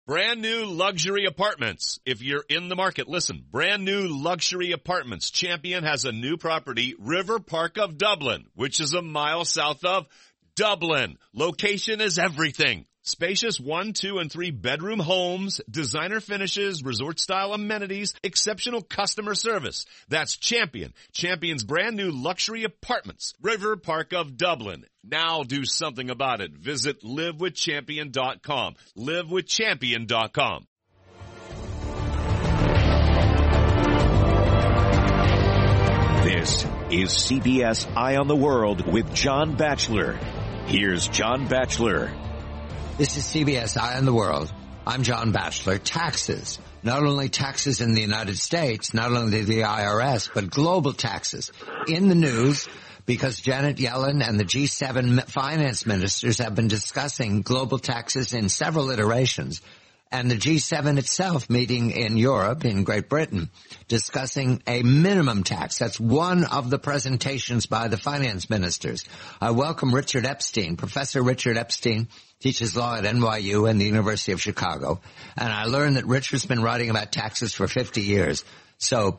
Brand new luxury apartments. If you're in the market, listen. Brand new luxury apartments. Champion has a new property, River Park of Dublin, which is a mile south of Dublin. Location is everything. Spacious 1, 2, and 3 bedroom homes, designer finishes, resort-style amenities, exceptional customer service. That's Champion. Champion's brand new luxury apartments. River Park of Dublin. Now do something about it. Visit livewithchampion.com. livewithchampion.com. This is CBS Eye on the World with John Batchelor. Here's John Batchelor. This is CBS Eye on the World. I'm John Batchelor. Taxes. Not only taxes in the United States, not only the IRS, but global taxes. In the news because Janet Yellen and the G7 finance ministers have been discussing global taxes in several iterations. And the G7 itself meeting in Europe, in Great Britain, discussing a minimum tax. That's one of the presentations by the finance ministers. I welcome Richard Epstein. Professor Richard Epstein teaches law at NYU and the University of Chicago. And I learned that Richard's been writing about taxes for 50 years. So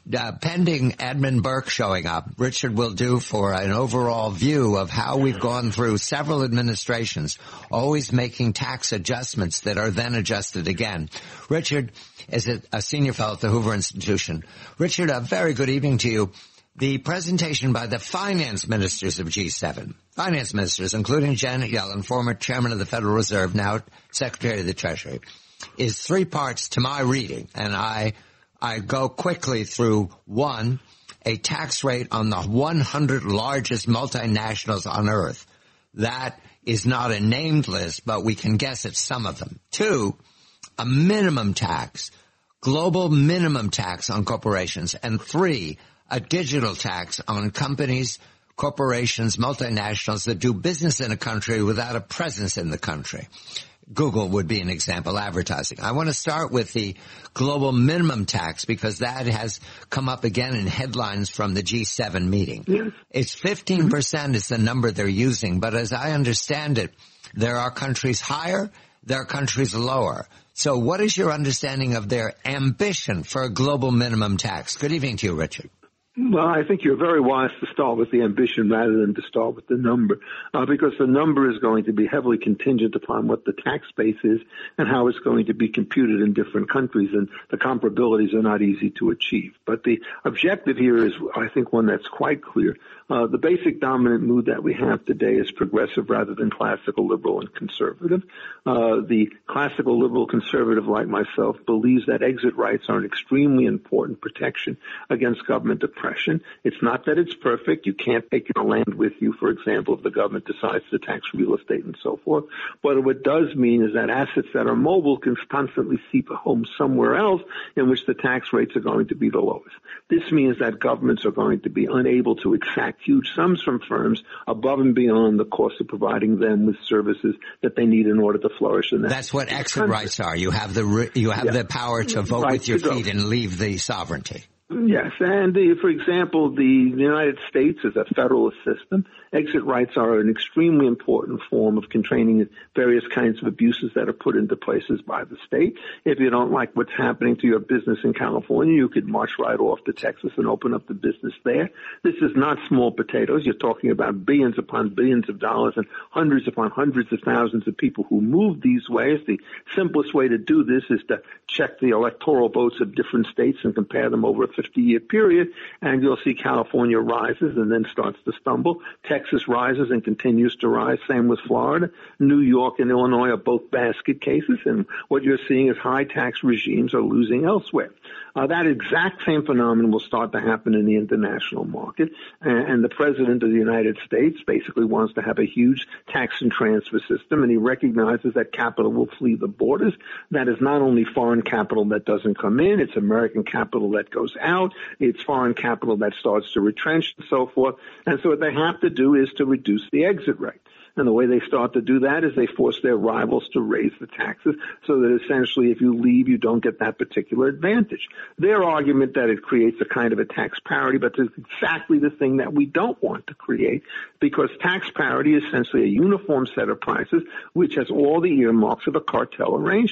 pending Edmund Burke showing up, Richard will do for an overall view of how we've gone through several administrations, always making tax adjustments that are then adjusted again. Richard is a senior fellow at the Hoover Institution. Richard, a very good evening to you. The presentation by the finance ministers of G7, finance ministers, including Janet Yellen, former chairman of the Federal Reserve, now Secretary of the Treasury, is 3 parts to my reading, and I go quickly through. 1, a tax rate on the 100 largest multinationals on earth. That is not a named list, but we can guess at some of them. 2, a minimum tax, global minimum tax on corporations. And 3, a digital tax on companies, corporations, multinationals that do business in a country without a presence in the country. Google would be an example, advertising. I want to start with the global minimum tax because that has come up again in headlines from the G7 meeting. Yes. It's 15% is the number they're using, but as I understand it, there are countries higher, there are countries lower. So what is your understanding of their ambition for a global minimum tax? Good evening to you, Richard. Well, I think you're very wise to start with the ambition rather than to start with the number, because the number is going to be heavily contingent upon what the tax base is and how it's going to be computed in different countries, and the comparabilities are not easy to achieve. But the objective here is, I think, one that's quite clear. The basic dominant mood that we have today is progressive rather than classical liberal and conservative. The classical liberal conservative, like myself, believes that exit rights are an extremely important protection against government oppression. It's not that it's perfect. You can't take your land with you, for example, if the government decides to tax real estate and so forth. But what it does mean is that assets that are mobile can constantly seek a home somewhere else in which the tax rates are going to be the lowest. This means that governments are going to be unable to exact huge sums from firms above and beyond the cost of providing them with services that they need in order to flourish. And that's what exit rights are. You have the power to vote with your feet and leave the sovereignty. Yes, and for example, the United States is a federalist system. Exit rights are an extremely important form of constraining various kinds of abuses that are put into places by the state. If you don't like what's happening to your business in California, you could march right off to Texas and open up the business there. This is not small potatoes. You're talking about billions upon billions of dollars and hundreds upon hundreds of thousands of people who move these ways. The simplest way to do this is to check the electoral votes of different states and compare them over a 50-year period, and you'll see California rises and then starts to stumble. Texas rises and continues to rise. Same with Florida. New York and Illinois are both basket cases, and what you're seeing is high tax regimes are losing elsewhere. That exact same phenomenon will start to happen in the international market, and the President of the United States basically wants to have a huge tax and transfer system, and he recognizes that capital will flee the borders. That is not only foreign capital that doesn't come in, it's American capital that goes out, it's foreign capital that starts to retrench and so forth. And so what they have to do is to reduce the exit rate. And the way they start to do that is they force their rivals to raise the taxes so that essentially if you leave, you don't get that particular advantage. Their argument that it creates a kind of a tax parity, but it's exactly the thing that we don't want to create, because tax parity is essentially a uniform set of prices which has all the earmarks of a cartel arrangement.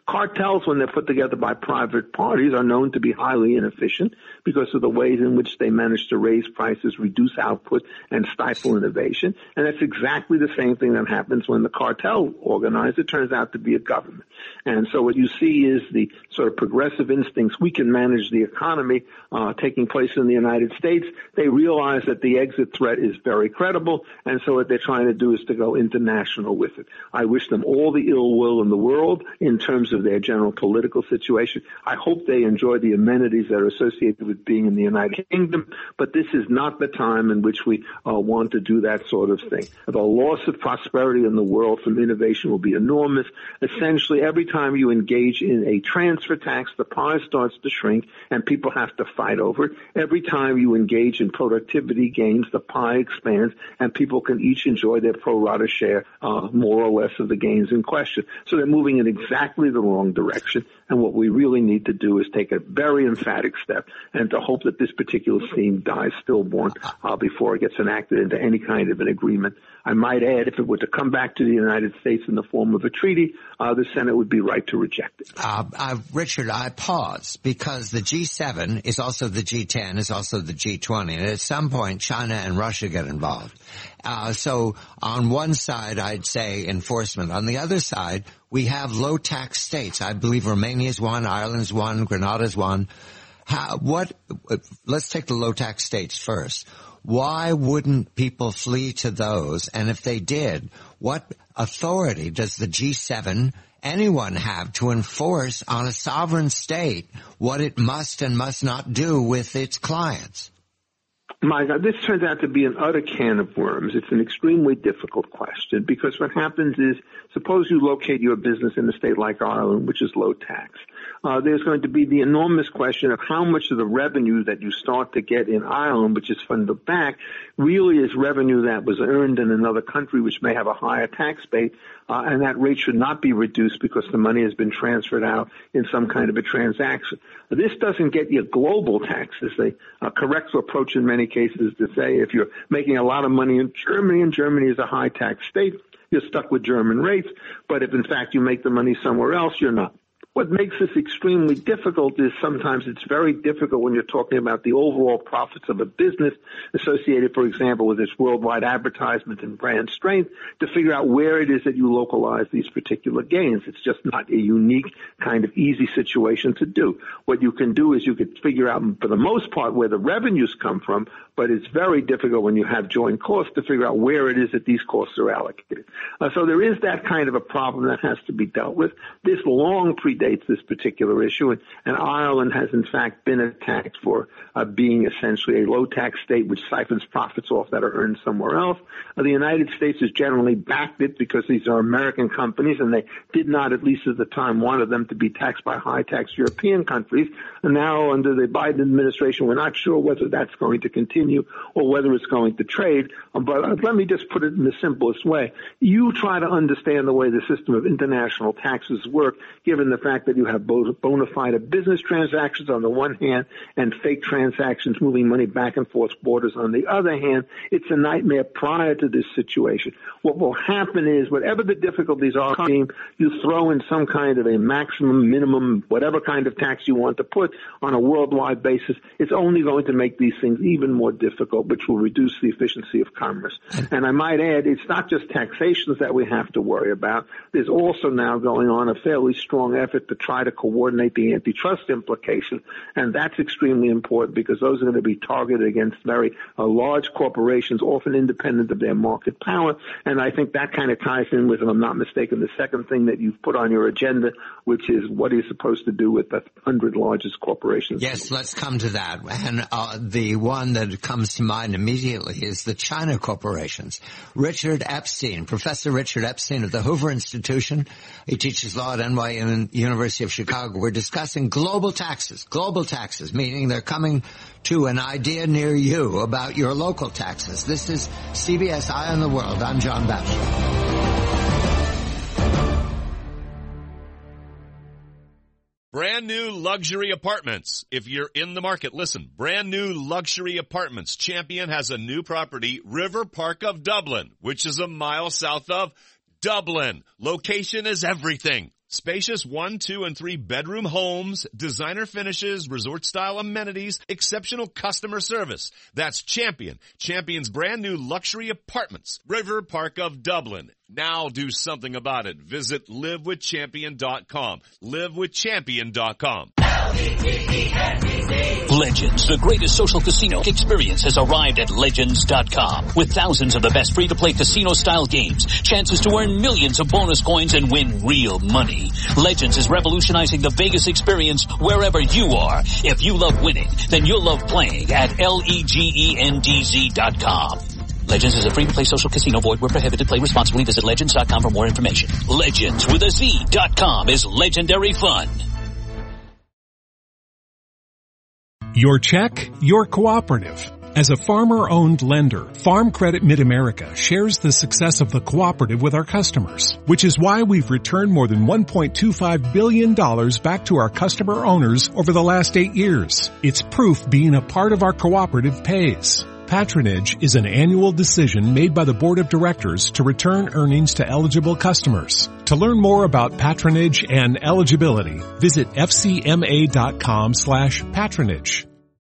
Cartels, when they're put together by private parties, are known to be highly inefficient because of the ways in which they manage to raise prices, reduce output, and stifle innovation. And that's exactly the same thing that happens when the cartel organizer turns out to be a government. And so what you see is the sort of progressive instincts, we can manage the economy, taking place in the United States. They realize that the exit threat is very credible, and so what they're trying to do is to go international with it. I wish them all the ill will in the world in terms of their general political situation. I hope they enjoy the amenities that are associated with being in the United Kingdom, but this is not the time in which we want to do that sort of thing. The loss of prosperity in the world from innovation will be enormous. Essentially, every time you engage in a transfer tax, the pie starts to shrink and people have to fight over it. Every time you engage in productivity gains, the pie expands and people can each enjoy their pro rata share, more or less, of the gains in question. So they're moving in exactly the wrong direction. And what we really need to do is take a very emphatic step and to hope that this particular scheme dies stillborn before it gets enacted into any kind of an agreement. I might add, if it were to come back to the United States in the form of a treaty, the Senate would be right to reject it. Richard, I pause because the G7 is also the G10, is also the G20, and at some point China and Russia get involved. So on one side, I'd say enforcement. On the other side, we have low-tax states. I believe Romania's one, Ireland's one, Grenada's one. Let's take the low-tax states first. Why wouldn't people flee to those? And if they did, what authority does the G7, anyone, have to enforce on a sovereign state what it must and must not do with its clients? My God, this turns out to be an utter can of worms. It's an extremely difficult question because what happens is, suppose you locate your business in a state like Ireland, which is low tax. There's going to be the enormous question of how much of the revenue that you start to get in Ireland, which is funded back, really is revenue that was earned in another country which may have a higher tax rate, and that rate should not be reduced because the money has been transferred out in some kind of a transaction. This doesn't get you global taxes. The correct approach in many cases is to say if you're making a lot of money in Germany, and Germany is a high tax state, you're stuck with German rates, but if in fact you make the money somewhere else, you're not. What makes this extremely difficult is sometimes it's very difficult when you're talking about the overall profits of a business associated, for example, with its worldwide advertisement and brand strength to figure out where it is that you localize these particular gains. It's just not a unique kind of easy situation to do. What you can do is you could figure out, for the most part, where the revenues come from, but it's very difficult when you have joint costs to figure out where it is that these costs are allocated. So there is that kind of a problem that has to be dealt with. This long predates this particular issue, and Ireland has in fact been attacked for being essentially a low-tax state which siphons profits off that are earned somewhere else. The United States has generally backed it because these are American companies, and they did not, at least at the time, wanted them to be taxed by high-tax European countries. And now, under the Biden administration, we're not sure whether that's going to continue or whether it's going to trade. But let me just put it in the simplest way. You try to understand the way the system of international taxes work, given the fact that you have both bona fide business transactions on the one hand and fake transactions moving money back and forth borders on the other hand. It's a nightmare prior to this situation. What will happen is whatever the difficulties are, you throw in some kind of a maximum, minimum, whatever kind of tax you want to put on a worldwide basis. It's only going to make these things even more difficult, which will reduce the efficiency of commerce. And I might add, it's not just taxations that we have to worry about. There's also now going on a fairly strong effort to try to coordinate the antitrust implications, and that's extremely important because those are going to be targeted against very large corporations, often independent of their market power, and I think that kind of ties in with, if I'm not mistaken, the second thing that you've put on your agenda, which is what are you supposed to do with the 100 largest corporations? Yes, let's come to that. And the one that comes to mind immediately is the China corporations. Richard Epstein, Professor Richard Epstein of the Hoover Institution. He teaches law at NYU and University of Chicago. We're discussing global taxes, meaning they're coming to an idea near you about your local taxes. This is CBS Eye on the World. I'm John Batchelor. Brand new luxury apartments. If you're in the market, listen. Brand new luxury apartments. Champion has a new property, River Park of Dublin, which is a mile south of Dublin. Location is everything. Spacious 1, 2, and 3 bedroom homes, designer finishes, resort-style amenities, exceptional customer service. That's Champion. Champion's brand new luxury apartments. River Park of Dublin. Now do something about it. Visit livewithchampion.com. livewithchampion.com. Legends, the greatest social casino experience, has arrived at Legends.com. With thousands of the best free-to-play casino-style games, chances to earn millions of bonus coins and win real money. Legends is revolutionizing the Vegas experience wherever you are. If you love winning, then you'll love playing at LEGENDZ.com. Legends is a free-to-play social casino. Void where prohibited. Play responsibly. Visit Legends.com for more information. Legends with a Z.com is legendary fun. Your check, your cooperative. As a farmer-owned lender, Farm Credit Mid-America shares the success of the cooperative with our customers, which is why we've returned more than $1.25 billion back to our customer owners over the last 8 years. It's proof being a part of our cooperative pays. Patronage is an annual decision made by the Board of Directors to return earnings to eligible customers. To learn more about patronage and eligibility, visit fcma.com/patronage.